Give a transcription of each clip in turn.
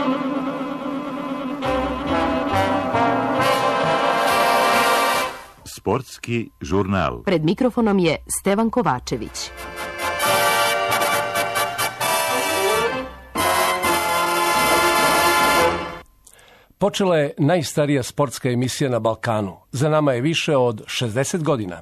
Sportski žurnal. Pred mikrofonom je Stevan Kovačević. Počela je najstarija sportska emisija na Balkanu. Za nama je više od 60 godina.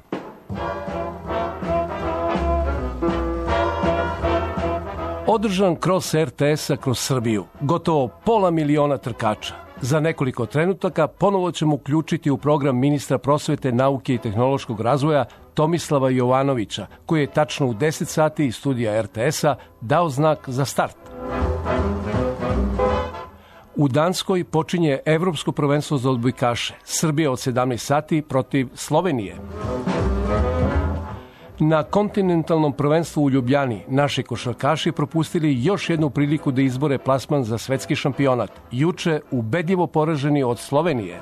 Održan kros RTS-a kroz Srbiju. Gotovo 500.000 trkača. Za nekoliko trenutaka ponovo ćemo uključiti u program ministra prosvete, nauke i tehnološkog razvoja Tomislava Jovanovića, koji je tačno u 10 sati iz studija RTS-a dao znak za start. U Danskoj počinje Evropsko prvenstvo za odbojkaše. Srbija od 17 sati protiv Slovenije. Na kontinentalnom prvenstvu u Ljubljani naši košarkaši propustili još jednu priliku da izbore plasman za svetski šampionat. Juče ubedljivo poraženi od Slovenije.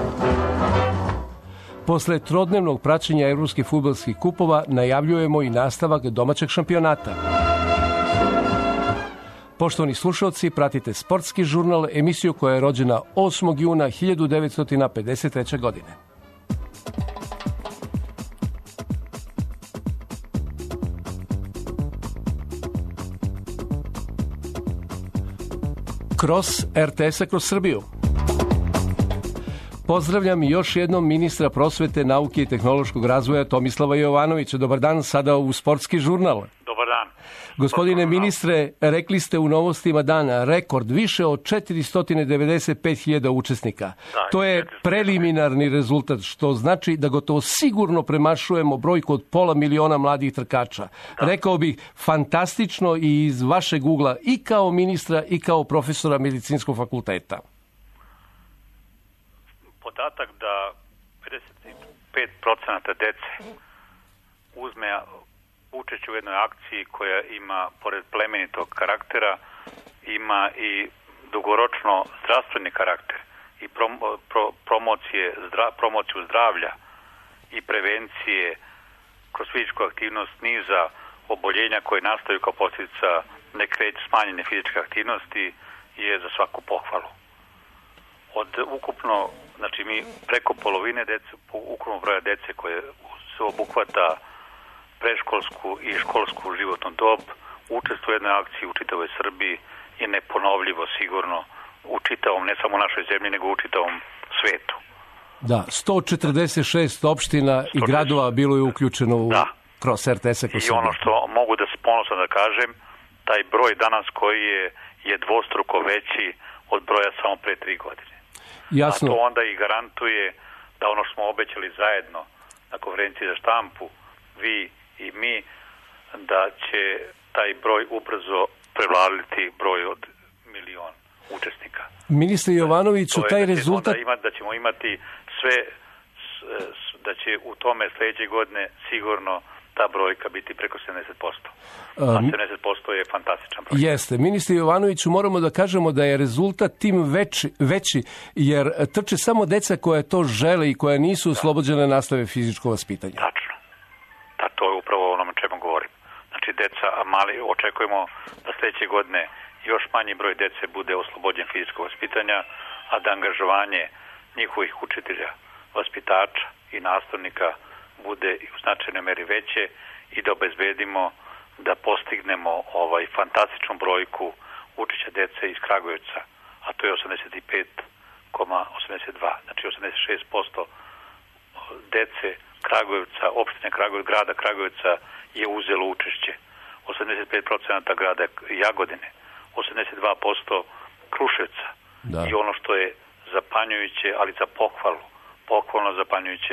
Posle trodnevnog praćenja evropskih fudbalskih kupova najavljujemo i nastavak domaćeg šampionata. Poštovani slušalci, pratite Sportski žurnal, emisiju koja je rođena 8. juna 1953. godine. Kros RTS-a kroz Srbiju. Pozdravljam još jednom ministra prosvete, nauke i tehnološkog razvoja Tomislava Jovanovića. Dobar dan, sada u Sportski žurnal. Dobar dan. Gospodine ministre, rekli ste u novostima dana rekord više od 495.000 učesnika. Da, to je preliminarni rezultat, što znači da gotovo sigurno premašujemo brojku od 500.000 mladih trkača. Da. Rekao bih fantastično i iz vašeg ugla i kao ministra i kao profesora medicinskog fakulteta. Podatak da 55% dece uzme učešće u jednoj akciji koja ima, pored plemenitog karaktera, ima i dugoročno zdravstveni karakter i promociju zdravlja i prevencije kroz fizičku aktivnost niza oboljenja koje nastaju kao posljedica smanjene fizičke aktivnosti je za svaku pohvalu. Od ukupno, znači mi preko polovine dece, ukupno broja dece koje se obuhvata predškolsku i školsku životnu dob, učestvuje u jednoj akciji u čitavoj Srbiji je neponovljivo sigurno u čitavom, ne samo u našoj zemlji, nego u čitavom svetu. Da, 146 opština i gradova bilo je uključeno u kroz RTS-a. I ono što mogu da se ponosno da kažem, taj broj danas koji je dvostruko veći od broja samo pre 3 godine. Jasno. A to onda i garantuje da ono što smo obećali zajedno na konferenciji za štampu, vi i mi, da će taj broj ubrzo prevladati broj od 1.000.000 učesnika. Ministre Jovanoviću, taj rezultat... Da ćemo imati sve, da će u tome sljedeće godine sigurno ta brojka biti preko 70%. A 70% je fantastičan broj. Jeste. Ministre Jovanoviću, moramo da kažemo da je rezultat tim veći, jer trče samo deca koja to žele i koja nisu oslobođene nastave fizičkog vaspitanja. Tačno. To je upravo ono o čemu govorim. Znači, deca mali, očekujemo da sljedeće godine još manji broj dece bude oslobođen fizičkog vaspitanja, a da angažovanje njihovih učitelja, vaspitača i nastavnika bude u značajnoj meri veće i da obezbedimo da postignemo fantastičnu brojku učeća dece iz Kragujevca, a to je 85,82. Znači 86% dece Kragujevca, opštine Kragujevac, grada Kragujevca je uzelo učešće. 85% grada Jagodine, 82% Kruševca. Da. I ono što je zapanjujuće, ali za pohvalno zapanjujuće,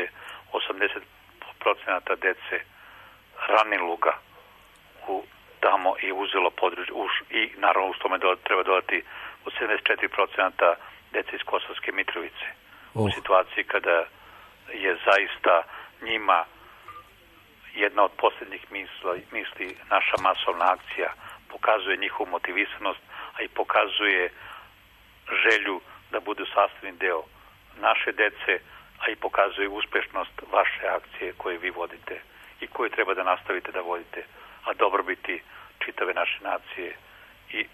80% dece Raniluga tamo je uzelo područje i naravno u tome treba dodati 74% dece iz Kosovske Mitrovice. U situaciji kada je zaista njima jedna od posljednjih misli naša masovna akcija, pokazuje njihovu motivisanost, a i pokazuje želju da budu sastavni deo naše dece, a i pokazuje uspešnost vaše akcije koje vi vodite i koju treba da nastavite da vodite, a dobrobiti čitave naše nacije i te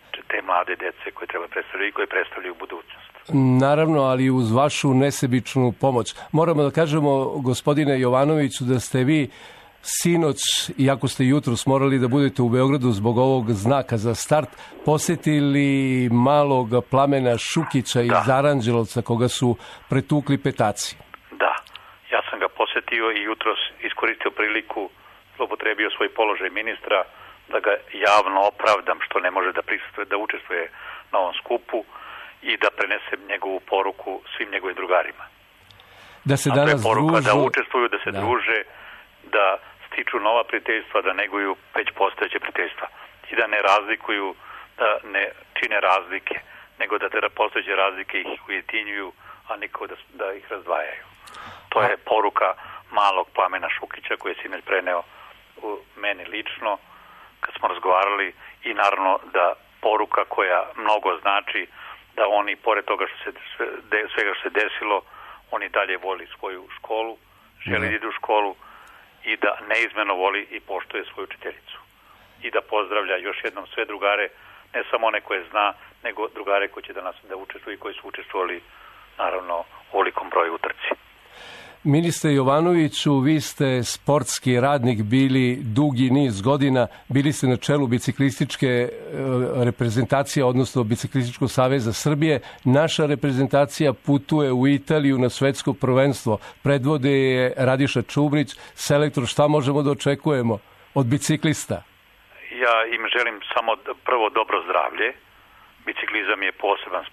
mlade dece koje treba predstavljati i koje predstavljaju budućnost. Naravno, ali uz vašu nesebičnu pomoć. Moramo da kažemo, gospodine Jovanoviću, da ste vi sinoć, iako ste jutros morali da budete u Beogradu zbog ovog znaka za start, posjetili malog Plamena Šukića iz Aranđelovca, koga su pretukli petaci. Da, ja sam ga posjetio i jutros iskoristio priliku, zloupotrebio svoj položaj ministra, da ga javno opravdam što ne može da prisustvuje, da učestvuje na ovom skupu i da prenesem njegovu poruku svim njegovim drugarima. Da se danas družu. To je poruka družu... da učestvuju, da se druže, da stiču nova prijateljstva, da neguju već postojeće prijateljstva i da ne razlikuju, da ne čine razlike, nego da te postojeće razlike ih ujedinjuju, a niko da ih razdvajaju. To je poruka malog Plamena Šukića koji je sinoć preneo u meni lično kad smo razgovarali i naravno da poruka koja mnogo znači da oni, pored toga svega što se desilo, oni dalje voli svoju školu, želi da ide u školu i da neizmjerno voli i poštuje svoju učiteljicu. I da pozdravlja još jednom sve drugare, ne samo one koje zna, nego drugare koji će danas da učestvuju i koji su učestvovali, naravno, u velikom broju utrci. Ministre Jovanoviću, vi ste sportski radnik bili dugi niz godina, bili ste na čelu biciklističke reprezentacije, odnosno Biciklističkog saveza Srbije. Naša reprezentacija putuje u Italiju na svetsko prvenstvo. Predvode je Radiša Čubrić, selektor. Šta možemo da očekujemo od biciklista? Ja im želim samo prvo dobro zdravlje. Biciklizam je poseban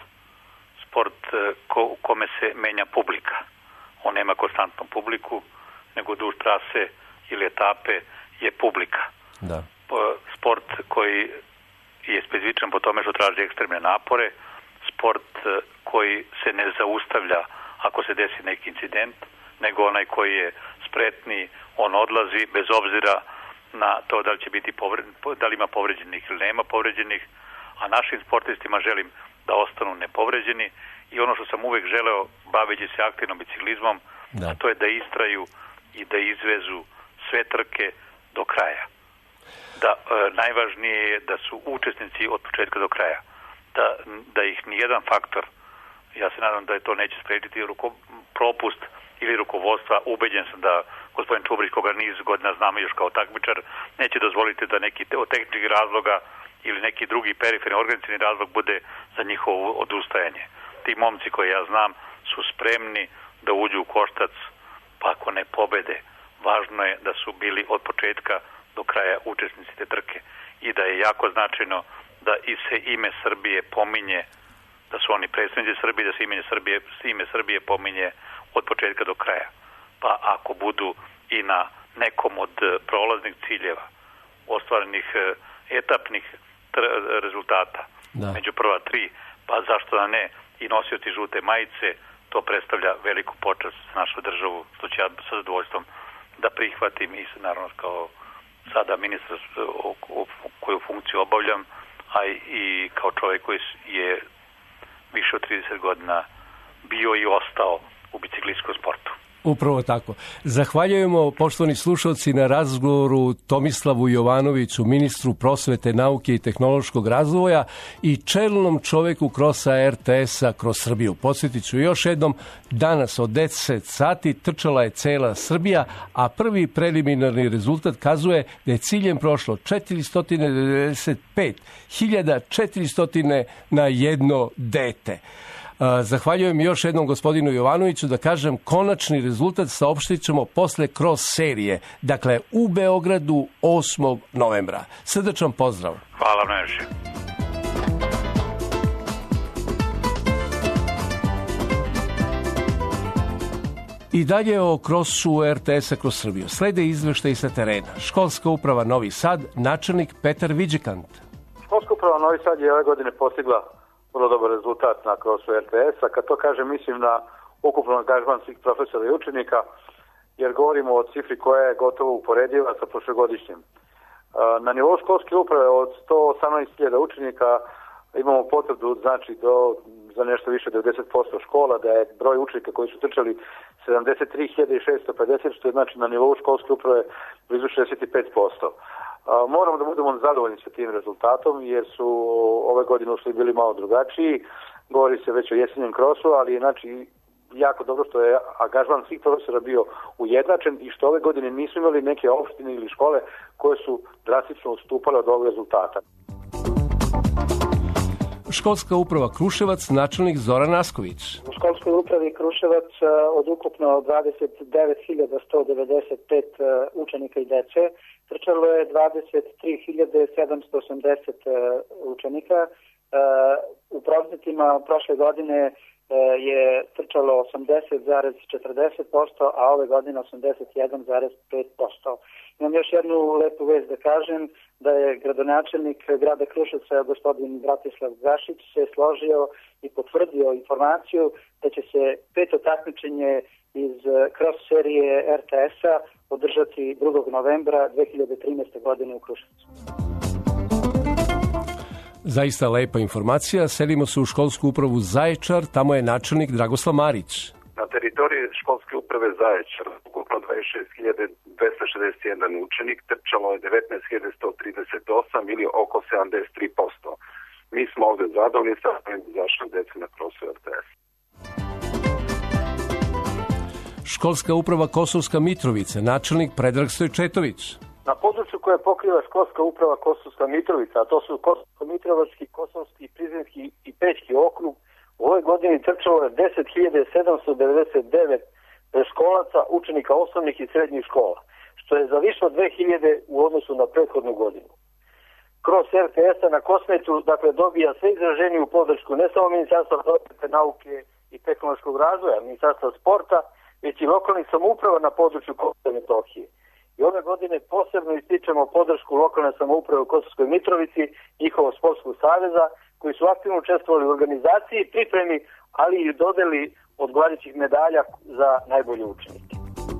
sport u kome se menja publika. On nema konstantnu publiku, nego duž trase ili etape je publika. Da. Sport koji je specifičan po tome što traži ekstremne napore, sport koji se ne zaustavlja ako se desi neki incident, nego onaj koji je spretni, on odlazi bez obzira na to da li će biti da li ima povređenih ili nema povređenih, a našim sportistima želim da ostanu nepovređeni. I ono što sam uvek želeo, baveći se aktivnom biciklizmom, a to je da istraju i da izvezu sve trke do kraja. Najvažnije je da su učesnici od početka do kraja. Da ih nijedan faktor, ja se nadam da to neće sprečiti propust ili rukovodstva, ubeđen sam da gospodin Čubrić, koga niz godina znamo još kao takmičar, neće dozvoliti da neki od tehničkih razloga ili neki drugi periferni organizacioni razlog bude za njihovo odustajanje. Ti momci koje ja znam su spremni da uđu u koštac, pa ako ne pobede, važno je da su bili od početka do kraja učesnici te trke i da je jako značajno da i se ime Srbije pominje, da su oni predstavnici Srbije, da se ime Srbije pominje od početka do kraja. Pa ako budu i na nekom od prolaznih ciljeva, ostvarenih etapnih rezultata, među prva 3, pa zašto da ne, i nosioci žute majice, to predstavlja veliku počast za našu državu, što ću ja sa zadovoljstvom da prihvatim i naravno kao sada ministar koju funkciju obavljam, a i kao čovjek koji je više od 30 godina bio i ostao u biciklistskom sportu. Upravo tako. Zahvaljujemo, poštovani slušalci, na razgovoru Tomislavu Jovanoviću, ministru prosvete, nauke i tehnološkog razvoja i čelnom čoveku krosa RTS-a kroz Srbiju. Podsjetit ću još jednom, danas od 10 sati trčala je cela Srbija, a prvi preliminarni rezultat kazuje da je ciljem prošlo 495.400 na jedno dete. Zahvaljujem još jednom gospodinu Jovanoviću, da kažem, konačni rezultat saopštit ćemo posle kroz serije, dakle u Beogradu 8. novembra. Srdačan pozdrav. Hvala najviše. I dalje o krosu RTS-a kroz Srbiju. Slede izveštaji sa terena. Školska uprava Novi Sad, načelnik Petar Viđekant. Školska uprava Novi Sad je ove godine postigla vrlo dobar rezultat na krosu RTS-a. Kad to kažem, mislim na ukupno angažman svih profesora i učenika, jer govorimo o cifri koja je gotovo uporediva sa prošlogodišnjim. Na nivou školske uprave od 118.000 učenika imamo potvrdu, znači za nešto više 90% škola, da je broj učenika koji su trčali 73.650, što je znači na nivou školske uprave blizu 65%. Moramo da budemo zadovoljni sa tim rezultatom, jer su ove godine ušli bili malo drugačiji. Govori se već o jesenjem krosu, ali znači jako dobro što je angažman svih profesora bio ujednačen i što ove godine nisu imali neke opštine ili škole koje su drastično ustupale od ovog rezultata. Školska uprava Kruševac, načelnik Zoran Asković. U školskoj upravi Kruševac od ukupno 29.195 učenika i dece trčalo je 23.780 učenika. U procentima prošle godine je trčalo 80,40%, a ove godine 81,5%. Imam još jednu lepu vest da kažem, da je gradonačelnik grada Kruševca, gospodin Bratislav Gašić, se složio i potvrdio informaciju da će se 5. takmičenje iz cross serije RTS-a održati 2. novembra 2013. godine u Kruševcu. Zaista lepa informacija. Selimo se u školsku upravu Zaječar, tamo je načelnik Dragoslav Marić. Na teritoriji školske uprave Zaječar ukupno 26.261 učenik, trčalo je 19.138 ili oko 73%. Mi smo ovde zadovoljni sa zašli deci na krosu RTS. Školska uprava Kosovska Mitrovica, načelnik Predrag Stojčetović. Na području koje pokriva školska uprava Kosovska Mitrovica, a to su Kosovsko-Mitrovački, Kosovski, Prizrenski i Pećki okrug, u ovoj godini trčalo je 10.799 školaca, učenika osnovnih i srednjih škola, što je za više od 2000 u odnosu na prethodnu godinu. Kroz RTS-a na Kosmetu, dakle, dobija sve izraženiju podršku ne samo Ministarstva prosvete, nauke i tehnološkog razvoja, Ministarstva sporta, već i lokalnih samouprava na području Kosova i Metohije. I ove godine posebno ističemo podršku lokalne samouprave u Kosovskoj Mitrovici, njihovog sportskog saveza, koji su aktivno učestvovali u organizaciji i pripremi, ali i dodeli odgovarajućih medalja za najbolje učenike.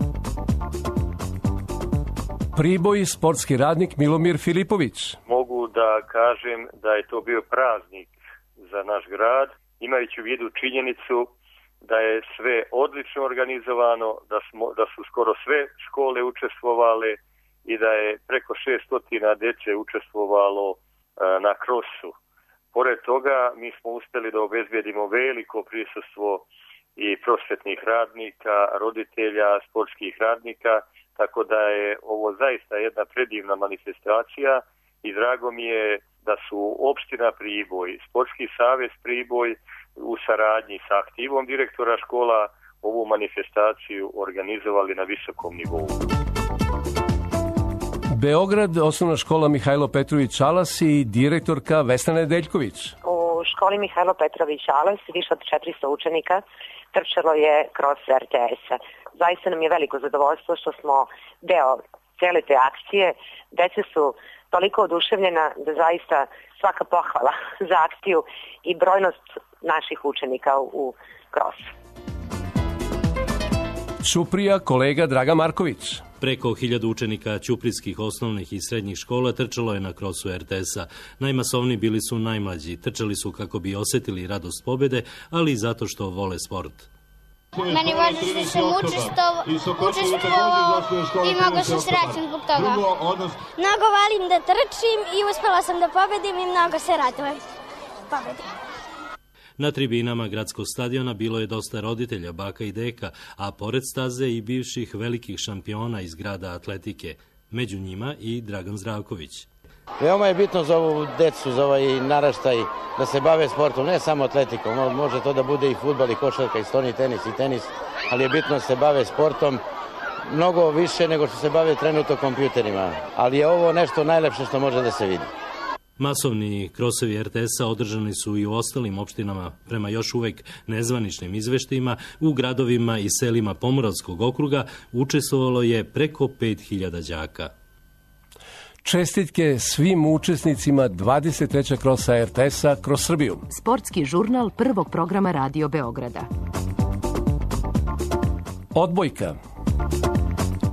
Priboj, sportski radnik Milomir Filipović. Mogu da kažem da je to bio praznik za naš grad, imajući u vidu činjenicu da je sve odlično organizovano, da su skoro sve škole učestvovale i da je preko 600 dece učestvovalo na krosu. Pored toga, mi smo uspeli da obezbedimo veliko prisustvo i prosvetnih radnika, roditelja, sportskih radnika, tako da je ovo zaista jedna predivna manifestacija i drago mi je da su opština Priboj, Sportski savez Priboj u saradnji sa aktivom direktora škola ovu manifestaciju organizovali na visokom nivou. Beograd, osnovna škola Mihajlo Petrović Alas i direktorka Vesna Nedeljković. U školi Mihajlo Petrović Alas više od 400 učenika trčalo je kroz RTS-a. Zaista nam je veliko zadovoljstvo što smo deo cele te akcije. Deca su toliko oduševljena da zaista svaka pohvala za akciju i brojnost naših učenika u krosu. Ćuprija, kolega Draga Marković. Preko 1000 učenika ćuprijskih osnovnih i srednjih škola trčalo je na krosu RTS-a. Najmasovniji bili su najmlađi. Trčali su kako bi osetili radost pobede, ali i zato što vole sport. Meni važno što sam učestvovao i mnogo sam srećan zbog toga. Mnogo volim da trčim i uspela sam da pobedim i mnogo se radujem pobedi. Na tribinama gradskog stadiona bilo je dosta roditelja, baka i deka, a pored staze i bivših velikih šampiona iz grada atletike, među njima i Dragan Zdravković. Veoma je bitno za ovu decu, za ovaj naraštaj, da se bave sportom, ne samo atletikom, može to da bude i fudbal, i košarka, i stoni tenis, i tenis, ali je bitno da se bave sportom mnogo više nego što se bave trenutno kompjuterima, ali je ovo nešto najlepše što može da se vidi. Masovni krosovi RTS-a održani su i u ostalim opštinama. Prema još uvek nezvaničnim izveštajima, u gradovima i selima Pomoravskog okruga učestvovalo je preko 5000 đaka. Čestitke svim učesnicima 23. krosa RTS-a kroz Srbiju. Sportski žurnal prvog programa Radio Beograda. Odbojka.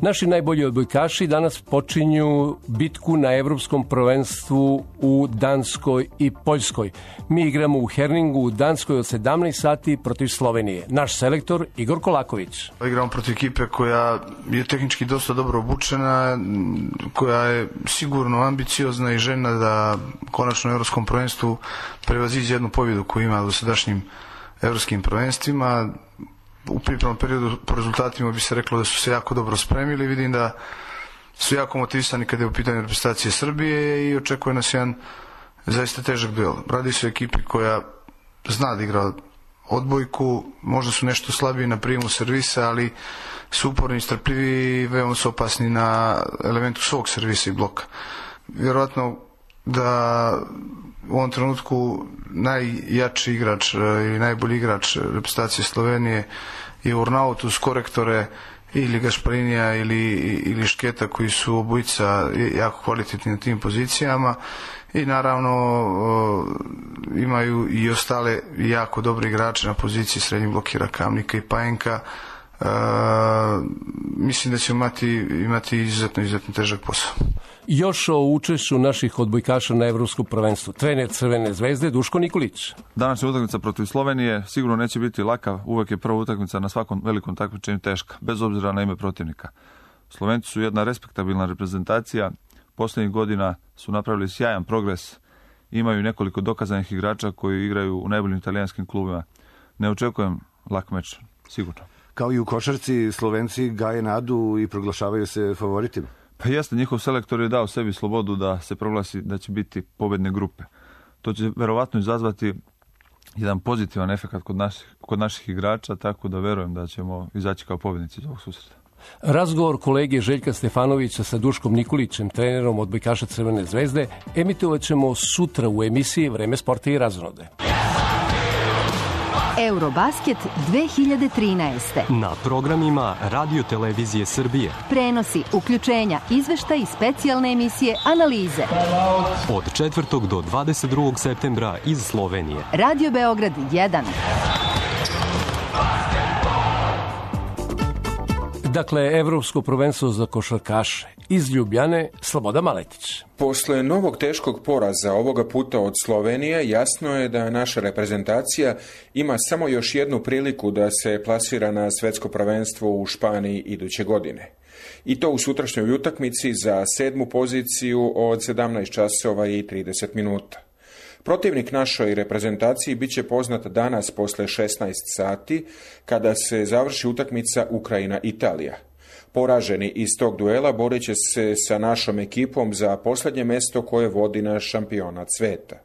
Naši najbolji odbojkaši danas počinju bitku na evropskom prvenstvu u Danskoj i Poljskoj. Mi igramo u Herningu u Danskoj od 17 sati protiv Slovenije. Naš selektor Igor Kolaković. Igramo protiv ekipe koja je tehnički dosta dobro obučena, koja je sigurno ambiciozna i željna da konačno u evropskom prvenstvu prevaziđe jednu pobjedu koju ima u dosadašnjim evropskim prvenstvima. U pripremnom periodu po rezultatima bi se reklo da su se jako dobro spremili. Vidim da su jako motivisani kada je u pitanju reprezentacije Srbije i očekuje nas jedan zaista težak duel. Radi se o ekipi koja zna da igra odbojku, možda su nešto slabiji na prijemu servisa, ali su uporni i strpljivi i veoma su opasni na elementu svog servisa i bloka. Vjerovatno da u ovom trenutku najjači igrač i najbolji igrač reprezentacije Slovenije je Urnaut uz korektore ili Gašparinija ili Šketa koji su obojica jako kvalitetni na tim pozicijama i naravno imaju i ostale jako dobre igrače na poziciji srednjih blokira Kamnika i Pajenka. Mislim da ćemo imati izuzetno težak posao. Još o učešću naših odbojkaša na evropskom prvenstvu. Trener Crvene zvezde Duško Nikolić. Današnja utakmica protiv Slovenije sigurno neće biti laka. Uvek je prva utakmica na svakom velikom takmičenju teška, bez obzira na ime protivnika. Slovenci su jedna respektabilna reprezentacija. Posljednjih godina su napravili sjajan progres. Imaju nekoliko dokazanih igrača koji igraju u najboljim italijanskim klubima. Ne očekujem lak meč, sigurno. Kao i u košarci, Slovenci gaje nadu i proglašavaju se favoritima. Pa jeste, njihov selektor je dao sebi slobodu da se proglasi da će biti pobedne grupe. To će verovatno izazvati jedan pozitivan efekt kod naših igrača, tako da verujem da ćemo izaći kao pobednici iz ovog susreta. Razgovor kolege Željka Stefanovića sa Duškom Nikolićem, trenerom odbojkaša Crvene zvezde, emitovat ćemo sutra u emisiji Vreme sporta i razonode. Eurobasket 2013. Na programima Radio Televizije Srbije. Prenosi, uključenja, izveštaj i specijalne emisije, analize. Od 4. do 22. septembra iz Slovenije. Radio Beograd 1. Dakle, Evropsko prvenstvo za košarkaše. Iz Ljubljane, Sloboda Maletić. Posle novog teškog poraza ovoga puta od Slovenije, jasno je da naša reprezentacija ima samo još jednu priliku da se plasira na svetsko prvenstvo u Španiji iduće godine. I to u sutrašnjoj utakmici za 7. poziciju od 17 časova i 30 minuta. Protivnik našoj reprezentaciji bit će poznat danas posle 16 sati, kada se završi utakmica Ukrajina-Italija. Poraženi iz tog duela borit će se sa našom ekipom za posljednje mesto koje vodi na šampionat sveta.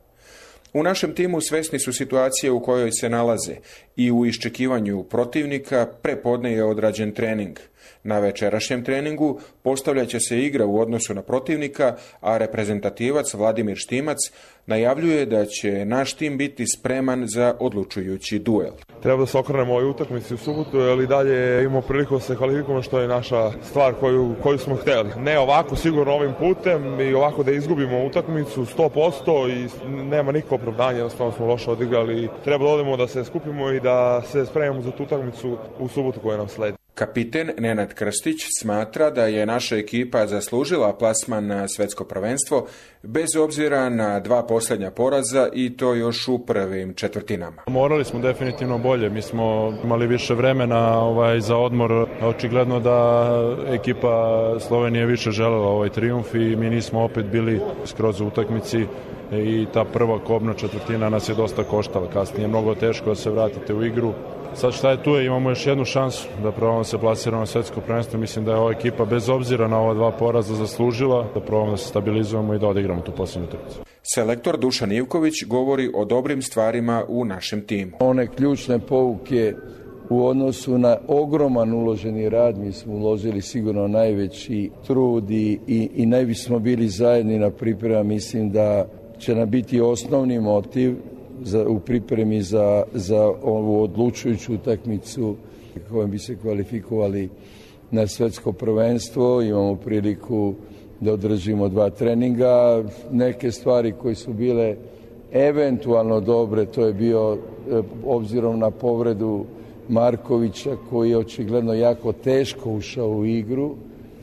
U našem timu svesni su situacije u kojoj se nalaze i u iščekivanju protivnika prepodne je odrađen trening. Na večerašnjem treningu postavljat će se igra u odnosu na protivnika, a reprezentativac Vladimir Štimac najavljuje da će naš tim biti spreman za odlučujući duel. Treba da se okrenemo ovoj utakmici u subotu, jer i dalje imamo priliku da se kvalifikujemo, što je naša stvar koju smo hteli. Ne ovako sigurno ovim putem i ovako da izgubimo utakmicu 100% i nema nikakvo opravdanje, jednostavno smo loše odigrali. Treba da odemo da se skupimo i da se spremimo za tu utakmicu u subotu koja nam sledi. Kapiten Nenad Krstić smatra da je naša ekipa zaslužila plasman na svetsko prvenstvo bez obzira na 2 posljednja poraza i to još u prvim četvrtinama. Morali smo definitivno bolje, mi smo imali više vremena za odmor. Očigledno da ekipa Slovenije više želela ovaj trijumf i mi nismo opet bili skroz u utakmici i ta prva kobna četvrtina nas je dosta koštala. Kasnije je mnogo teško da se vratite u igru. Sad šta je tu imamo još jednu šansu da probamo se plasiramo na svetsko prvenstvo. Mislim da je ova ekipa bez obzira na ova 2 poraza zaslužila da probamo da se stabilizujemo i da odigramo tu posljednju utakmicu. Selektor Dušan Ivković govori o dobrim stvarima u našem timu. One ključne pouke u odnosu na ogroman uloženi rad, mi smo uložili sigurno najveći trud i najviše smo bili zajedni na priprema. Mislim da će nam biti osnovni motiv u pripremi za ovu odlučujuću utakmicu kojom bi se kvalifikovali na svetsko prvenstvo. Imamo priliku da održimo 2 treninga. Neke stvari koje su bile eventualno dobre, to je bio obzirom na povredu Markovića koji je očigledno jako teško ušao u igru.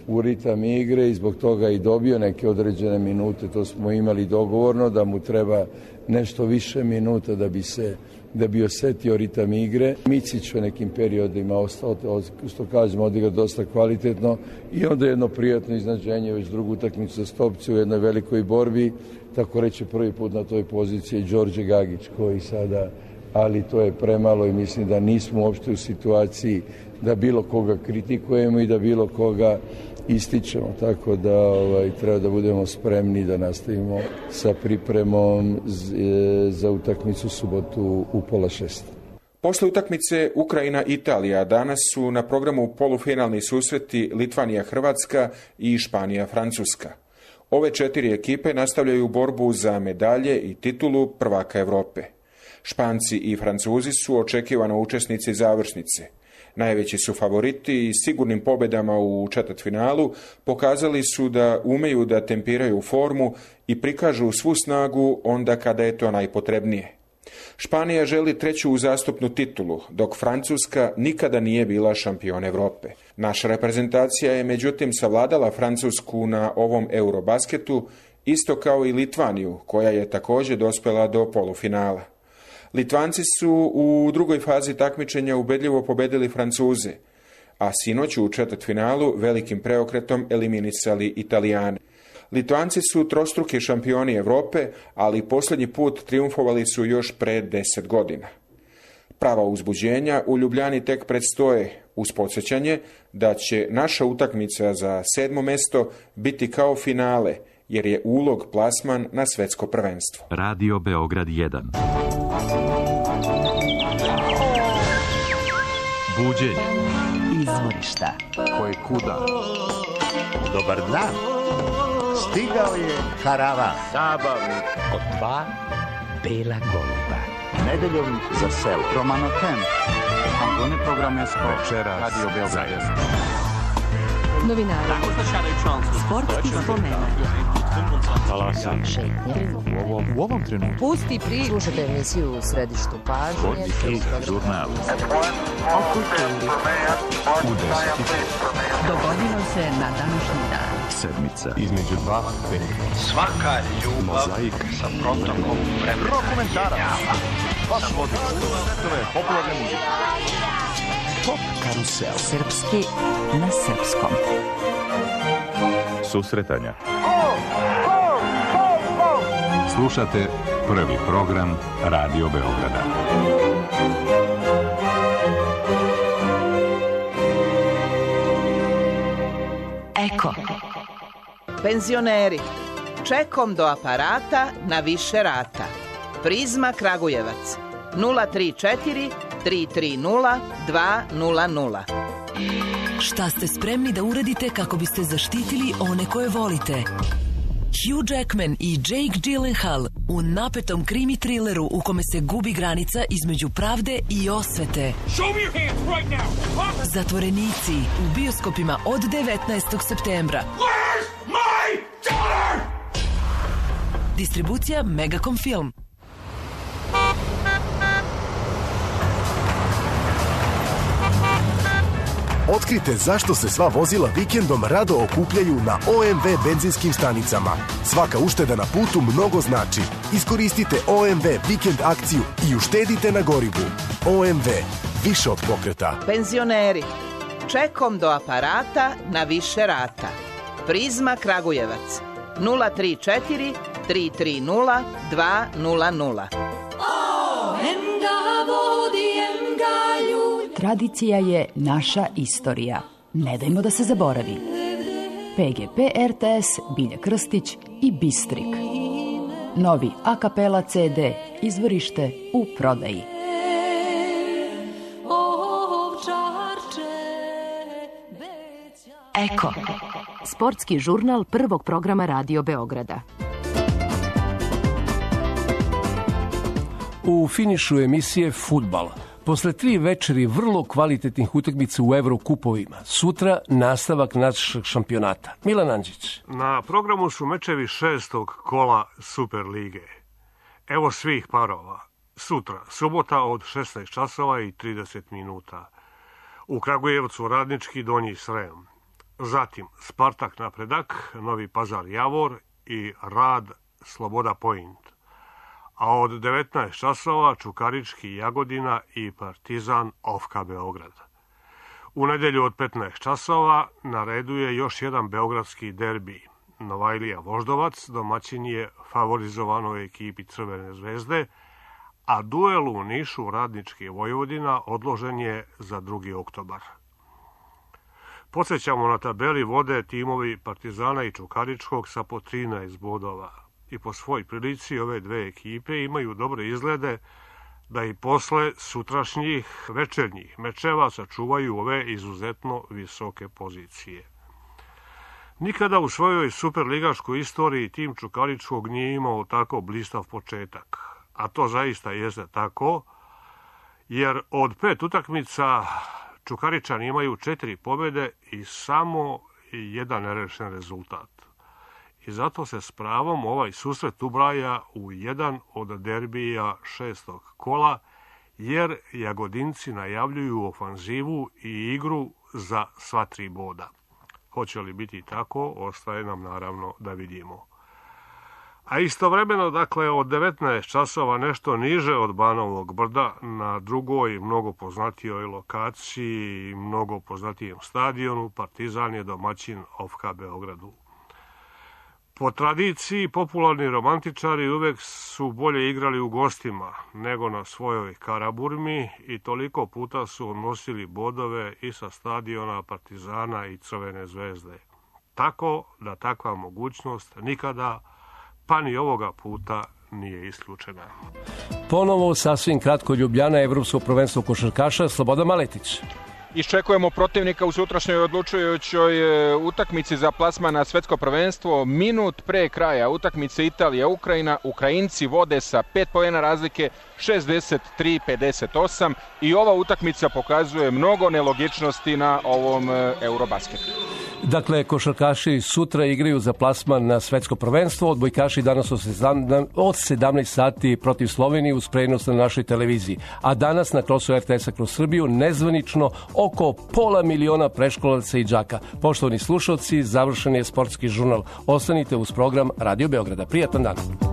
u ritam igre i zbog toga i dobio neke određene minute. To smo imali dogovorno da mu treba nešto više minuta da bi osetio ritam igre. Micić u nekim periodima ostao, što kažemo, odigra dosta kvalitetno i onda jedno prijatno iznenađenje, već drugu utakmicu za Stopce u jednoj velikoj borbi, tako reći prvi put na toj poziciji Đorđe Gagić koji sada, ali to je premalo i mislim da nismo uopšte u situaciji da bilo koga kritikujemo i da bilo koga ističemo, tako da treba da budemo spremni da nastavimo sa pripremom za utakmicu subotu u 5:30. Posle utakmice Ukrajina-Italija danas su na programu polufinalni susreti Litvanija-Hrvatska i Španija-Francuska. Ove 4 ekipe nastavljaju borbu za medalje i titulu prvaka Europe. Španci i Francuzi su očekivano učesnici završnice. Najveći su favoriti i sigurnim pobjedama u četvrtfinalu pokazali su da umeju da tempiraju formu i prikažu svu snagu onda kada je to najpotrebnije. Španija želi 3. uzastopnu titulu, dok Francuska nikada nije bila šampion Europe. Naša reprezentacija je međutim savladala Francusku na ovom Eurobasketu, isto kao i Litvaniju, koja je također dospjela do polufinala. Litvanci su u drugoj fazi takmičenja ubedljivo pobedili Francuze, a sinoć u četvrtfinalu velikim preokretom eliminisali Italijane. Litvanci su trostruki šampioni Europe, ali posljednji put triumfovali su još pre 10 godina. Prava uzbuđenja u Ljubljani tek predstoje, uz podsjećanje da će naša utakmica za 7. mesto biti kao finale, jer je ulog plasman na svetsko prvenstvo. Radio Beograd 1. Buđenje. Izvorišta. Koje kuda. Dobar dan. Stigao je karavan. Zabavnik. Od 2 bela goluba. Nedeljom za selo. Romanotem. Angone programesko. Večeras. Radio Beograd. Novinari. Sportski spomenak. Šetnje. U ovom trenutku. Pusti priču. Slušajte emisiju u središtu pažnje. Sportski žurnal. O kulturi. U 10. Dogodilo se na današnji dan. Sedmica. Između 2 velika. Svaka ljubav sa protokom vremena. Dokumentarac. Vaš vodič. Svetove popularne muzike. Pop karusel. Srpski na srpskom. Susretanja. Slušate prvi program Radio Beograda. Eko. Penzioneri. Čekom do aparata na više rata. Prizma Kragujevac. 034 330 200. Šta ste spremni da uradite kako biste zaštitili one koje volite? Hugh Jackman i Jake Gyllenhaal u napetom krimi trileru u kome se gubi granica između pravde i osvete. Zatvorenici u bioskopima od 19. septembra. Distribucija Megacom Film. Otkrite zašto se sva vozila vikendom rado okupljaju na OMV benzinskim stanicama. Svaka ušteda na putu mnogo znači. Iskoristite OMV vikend akciju i uštedite na gorivu. OMV, više od pokreta. Penzioneri. Čekom do aparata na više rata. Prizma Kragujevac. 034 330 200. Tradicija je naša istorija. Ne dajmo da se zaboravi. PGP RTS, Bilja Krstić i Bistrik. Novi a kapela CD, izvorište u prodaji. Eko. Sportski žurnal prvog programa Radio Beograda. U finišu emisije Fudbal. Posle 3 večeri vrlo kvalitetnih utakmica u Evrokupovima, sutra nastavak našeg šampionata. Milan Andžić. Na programu su mečevi 6. kola Super lige. Evo svih parova. Sutra, subota od 16 časova i 30 minuta. U Kragujevcu Radnički Donji Srem. zatim Spartak Napredak, Novi Pazar Javor i Rad Sloboda Point. A od 19 časova Čukarički Jagodina i Partizan Ofka Beograd. U nedjelju od 15 časova na redu je još jedan beogradski derbi. Novajlija Voždovac domaćin je favorizovanoj ekipi Crvene zvezde, a duel u Nišu Radnički Vojvodina odložen je za 2. oktobar. Podsjećamo, na tabeli vode timovi Partizana i Čukaričkog sa po 13 bodova. I po svoj prilici ove dve ekipe imaju dobre izglede da i posle sutrašnjih večernjih mečeva sačuvaju ove izuzetno visoke pozicije. Nikada u svojoj superligaškoj istoriji tim Čukaričkog nije imao tako blistav početak. A to zaista jeste tako, jer od 5 utakmica Čukaričani imaju 4 pobjede i samo jedan nerešen rezultat. I zato se s pravom ovaj susret ubraja u jedan od derbija 6. kola, jer Jagodinci najavljuju ofanzivu i igru za sva 3 boda. Hoće li biti tako, ostaje nam naravno da vidimo. A istovremeno, dakle, od 19 časova nešto niže od Banovog brda, na drugoj, mnogo poznatijoj lokaciji i mnogo poznatijem stadionu, Partizan je domaćin Ofka Beogradu. Po tradiciji, popularni romantičari uvek su bolje igrali u gostima nego na svojoj Karaburmi i toliko puta su odnosili bodove i sa stadiona Partizana i Crvene zvezde. Tako da takva mogućnost nikada, pa ni ovoga puta, nije isključena. Ponovo sasvim kratko Ljubljana, Evropsko prvenstvo košarkaša, Slobodan Maletić. Iščekujemo protivnika u sutrašnjoj odlučujućoj utakmici za plasman na svetsko prvenstvo. Minut pre kraja utakmice Italija-Ukrajina, Ukrajinci vode sa 5 poena razlike, 63-58 i ova utakmica pokazuje mnogo nelogičnosti na ovom Eurobasketu. Dakle, košarkaši sutra igraju za plasman na svetsko prvenstvo, odbojkaši danas od 17 sati protiv Slovenije uz prenos na našoj televiziji. A danas na krosu RTS-a kroz Srbiju nezvanično oko 500.000 preškolaca i đaka. Poštovani slušalci, završen je sportski žurnal. Ostanite uz program Radio Beograda. Prijatan dan.